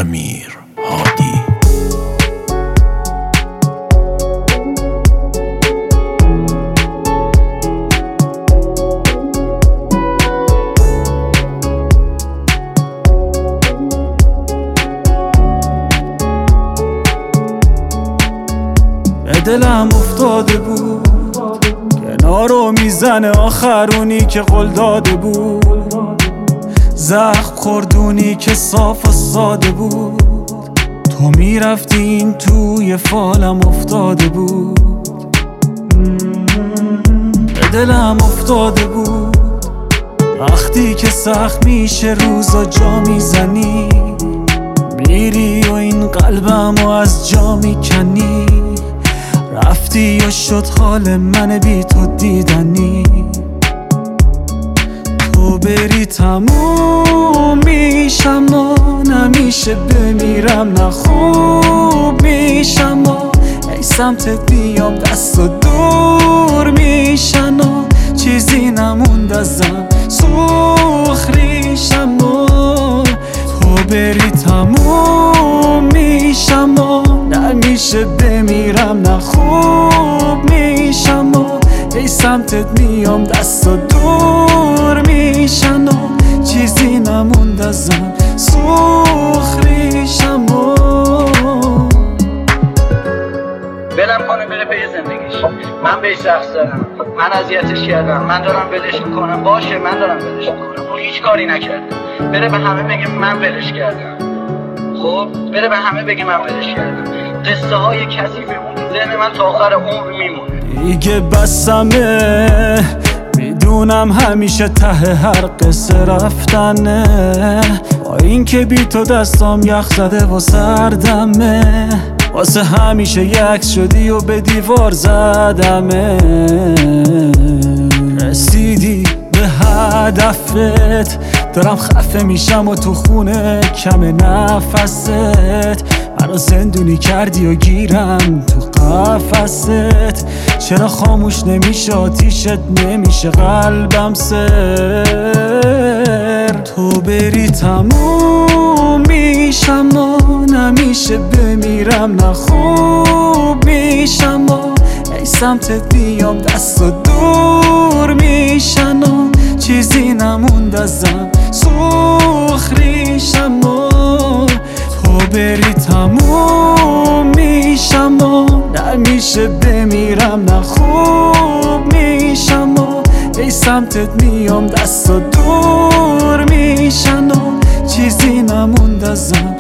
امیر هادی. به دلم افتاده بود کنارو میزنه آخرونی که قول داده بود، زخم خوردونی که صاف و ساده بود. تو میرفتین توی فالم افتاده بود. به دلم افتاده بود وقتی که سخت میشه روزا جا میزنی، میری و این قلبمو از جا میکنی. رفتی و شد حال من بی تو دیدنی. تو بری تموم میشم و نمیشه بمیرم، نه خوب میشم و ای سمتت بیام دست و دور میشن و چیزی نموند ازم سوخ ریشم و تو بری تموم میشم و نمیشه بمیرم، نه خوب میشم و ای سمتت میام دست و دور میشن و چیزی نموند ازم سوخ ریشم و بلم کنه بره پی زندگیش. من بهش رقص دارم، من اذیتش کردم، من دارم ولش میکنم. باشه من دارم ولش میکنم، اون هیچ کاری نکرده. بره به همه بگه من ولش کردم. خب بره به همه بگه من ولش کردم. قصه های کثیف اون تو ذهن من تا آخر عمر میمونه. دیگه بسمه، میدونم همیشه ته هر قصه رفتنه. با این که بی تو دستام یخ زده و سردمه، واسه همیشه یک شدی و به دیوار زدمه. رسیدی به هدفت، دارم خفه میشم و تو خونه کم نفست. منو زندونی کردی و گیرم تو قفست. چرا خاموش نمیشه آتیشت نمیشه قلبم سر. تو بری تموم میشم و نمیشه بمیرم، نه خوب میشم و ای سمتت بیام دست و دور میشن و چیزی نموند ازم سوخ ریشم و تو بری تموم میشم و نمیشه بمیرم، نه خوب میشم و ای سمتت میام دست و دور میشن و چیزی نموند ازم